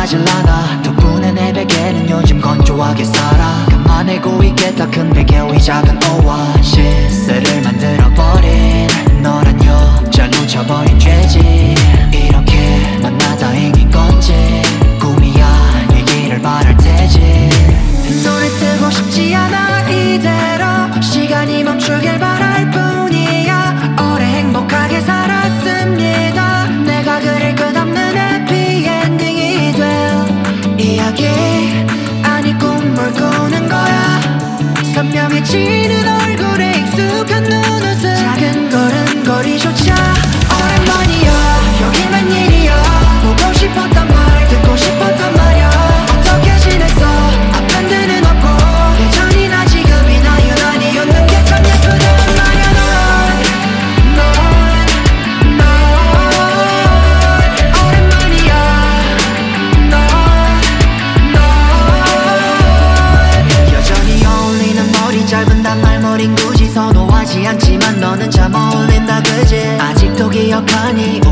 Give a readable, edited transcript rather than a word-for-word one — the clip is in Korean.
하질 않아. 덕분에 내 베개는 요즘 건조하게 살아. 감아내고 있겠다 큰 베개 위 작은 오아시스를 만들어버린 너란 여자 놓쳐버린 죄지. 이렇게 만나 다행인 건지 꿈이 아니기를 바랄 테지. 눈을 뜨고 싶지 않아. 이대로 시간이 멈추길 바랄 뿐이야. 오래 행복하게 살았습니다. 내가 그릴 끝없는 해피엔딩이 될 이야기 아니 꿈을 꾸는 거야. 선명해지는 얼굴에 익숙한 눈웃음 작은 걸음걸이조차 오랜만이야. 여긴 웬일이야. 보고 싶었단 말 듣고 싶었단 말야. 어떻게 지냈어. 아픈 데는 없고 예전이나 지금이나 유난히 웃는 게 참 예쁘단 말야. 넌 오랜만이야. 넌 여전히 어울리는 머리 짧은 단말머린 굳이 선호하지 않지만 너는 참 어울린다 그지. 아직도 기억하니